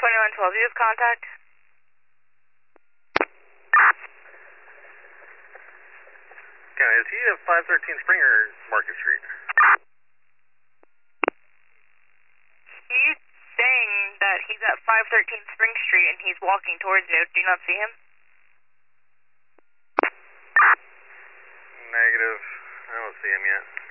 2112, do you have contact? Okay, is he at 513 Spring or Market Street? He's saying that he's at 513 Spring Street and he's walking towards you. Do you not see him? Negative. I don't see him yet.